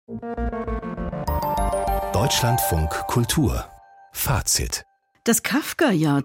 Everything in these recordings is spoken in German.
Deutschlandfunk Kultur Fazit. Das Kafka-Jahr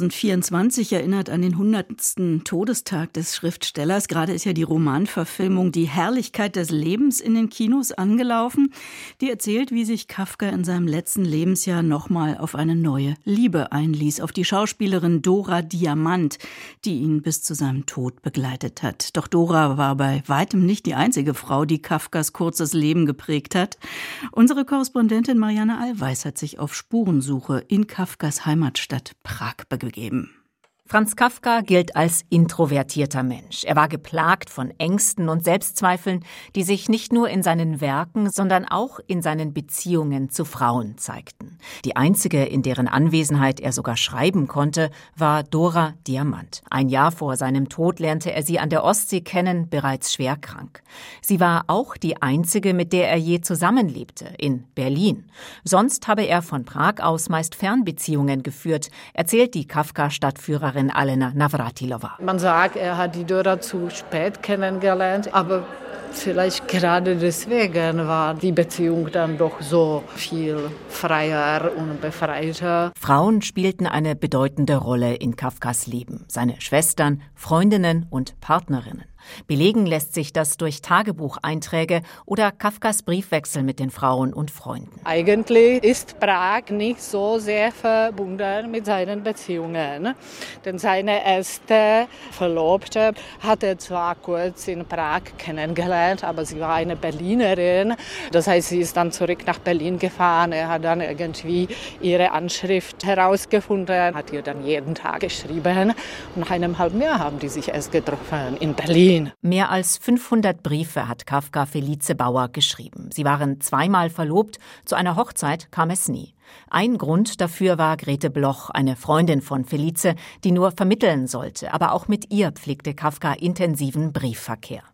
2024 erinnert an den 100. Todestag des Schriftstellers. Gerade ist ja die Romanverfilmung Die Herrlichkeit des Lebens in den Kinos angelaufen. Die erzählt, wie sich Kafka in seinem letzten Lebensjahr nochmal auf eine neue Liebe einließ. Auf die Schauspielerin Dora Diamant, die ihn bis zu seinem Tod begleitet hat. Doch Dora war bei weitem nicht die einzige Frau, die Kafkas kurzes Leben geprägt hat. Unsere Korrespondentin Marianne Allweis hat sich auf Spurensuche in Kafkas Heimatstadt Prag begeben. Franz Kafka gilt als introvertierter Mensch. Er war geplagt von Ängsten und Selbstzweifeln, die sich nicht nur in seinen Werken, sondern auch in seinen Beziehungen zu Frauen zeigten. Die einzige, in deren Anwesenheit er sogar schreiben konnte, war Dora Diamant. Ein Jahr vor seinem Tod lernte er sie an der Ostsee kennen, bereits schwer krank. Sie war auch die einzige, mit der er je zusammenlebte, in Berlin. Sonst habe er von Prag aus meist Fernbeziehungen geführt, erzählt die Kafka-Stadtführerin Alena Navratilova. Man sagt, er hat die Dora zu spät kennengelernt, aber vielleicht gerade deswegen war die Beziehung dann doch so viel freier und befreiter. Frauen spielten eine bedeutende Rolle in Kafkas Leben. Seine Schwestern, Freundinnen und Partnerinnen. Belegen lässt sich das durch Tagebucheinträge oder Kafkas Briefwechsel mit den Frauen und Freunden. Eigentlich ist Prag nicht so sehr verbunden mit seinen Beziehungen. Denn seine erste Verlobte hat er zwar kurz in Prag kennengelernt, aber sie war eine Berlinerin. Das heißt, sie ist dann zurück nach Berlin gefahren. Er hat dann irgendwie ihre Anschrift herausgefunden, hat ihr dann jeden Tag geschrieben. Und nach einem halben Jahr haben die sich erst getroffen in Berlin. Mehr als 500 Briefe hat Kafka Felice Bauer geschrieben. Sie waren zweimal verlobt, zu einer Hochzeit kam es nie. Ein Grund dafür war Grete Bloch, eine Freundin von Felice, die nur vermitteln sollte. Aber auch mit ihr pflegte Kafka intensiven Briefverkehr.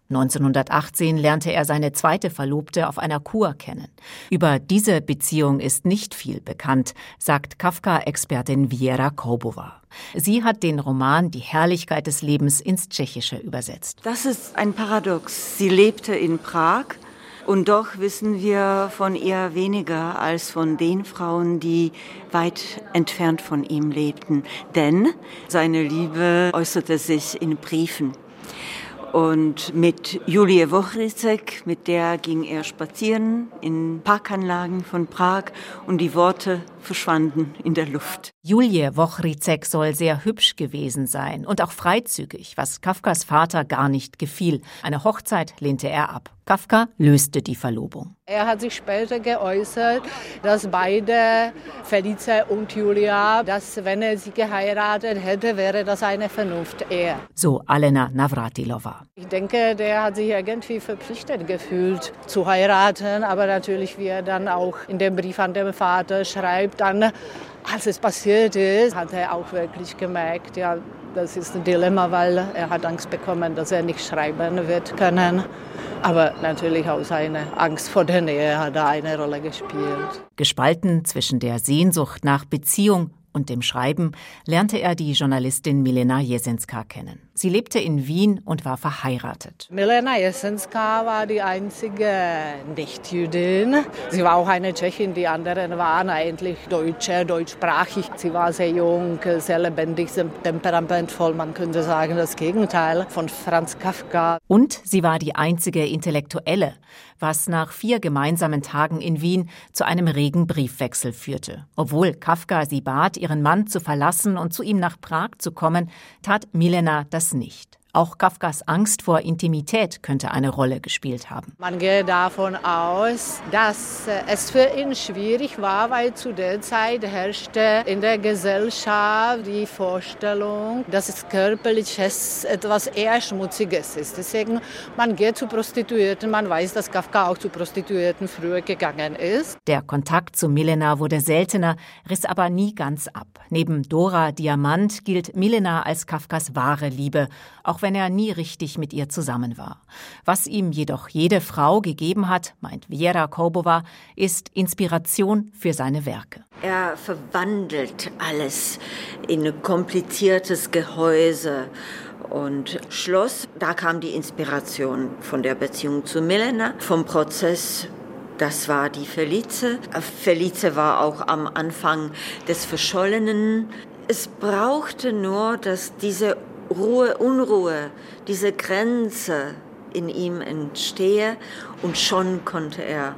1918 lernte er seine zweite Verlobte auf einer Kur kennen. Über diese Beziehung ist nicht viel bekannt, sagt Kafka-Expertin Věra Koubová. Sie hat den Roman Die Herrlichkeit des Lebens ins Tschechische übersetzt. Das ist ein Paradox. Sie lebte in Prag. Und doch wissen wir von ihr weniger als von den Frauen, die weit entfernt von ihm lebten. Denn seine Liebe äußerte sich in Briefen. Und mit Julie Wochríček, mit der ging er spazieren in Parkanlagen von Prag und die Worte verschwanden in der Luft. Julie Wochríček soll sehr hübsch gewesen sein und auch freizügig, was Kafkas Vater gar nicht gefiel. Eine Hochzeit lehnte er ab. Kafka löste die Verlobung. Er hat sich später geäußert, dass beide, Felice und Julia, dass wenn er sie geheiratet hätte, wäre das eine Vernunft-Ehe. So Alena Navratilova. Ich denke, der hat sich irgendwie verpflichtet gefühlt zu heiraten, aber natürlich, wie er dann auch in dem Brief an den Vater schreibt, dann, als es passiert ist, hat er auch wirklich gemerkt, ja, das ist ein Dilemma, weil er hat Angst bekommen, dass er nicht schreiben wird können. Aber natürlich auch seine Angst vor der Nähe hat da eine Rolle gespielt. Gespalten zwischen der Sehnsucht nach Beziehung und dem Schreiben lernte er die Journalistin Milena Jesenská kennen. Sie lebte in Wien und war verheiratet. Milena Jesenská war die einzige Nicht-Jüdin. Sie war auch eine Tschechin, die anderen waren eigentlich Deutsche, deutschsprachig. Sie war sehr jung, sehr lebendig, sehr temperamentvoll. Man könnte sagen, das Gegenteil von Franz Kafka. Und sie war die einzige Intellektuelle, was nach 4 gemeinsamen Tagen in Wien zu einem regen Briefwechsel führte. Obwohl Kafka sie bat, ihren Mann zu verlassen und zu ihm nach Prag zu kommen, tat Milena das nicht. Auch Kafkas Angst vor Intimität könnte eine Rolle gespielt haben. Man geht davon aus, dass es für ihn schwierig war, weil zu der Zeit herrschte in der Gesellschaft die Vorstellung, dass es körperliches etwas eher Schmutziges ist. Deswegen, man geht zu Prostituierten, man weiß, dass Kafka auch zu Prostituierten früher gegangen ist. Der Kontakt zu Milena wurde seltener, riss aber nie ganz ab. Neben Dora Diamant gilt Milena als Kafkas wahre Liebe, auch wenn er nie richtig mit ihr zusammen war. Was ihm jedoch jede Frau gegeben hat, meint Věra Koubová, ist Inspiration für seine Werke. Er verwandelt alles in ein kompliziertes Gehäuse und Schloss. Da kam die Inspiration von der Beziehung zu Milena, vom Prozess Das war die Felice. Felice war auch am Anfang des Verschollenen. Es brauchte nur, dass diese Unruhe, diese Grenze in ihm entstehe und schon konnte er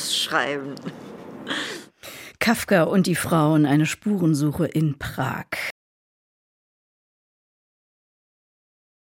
losschreiben. Kafka und die Frauen, eine Spurensuche in Prag.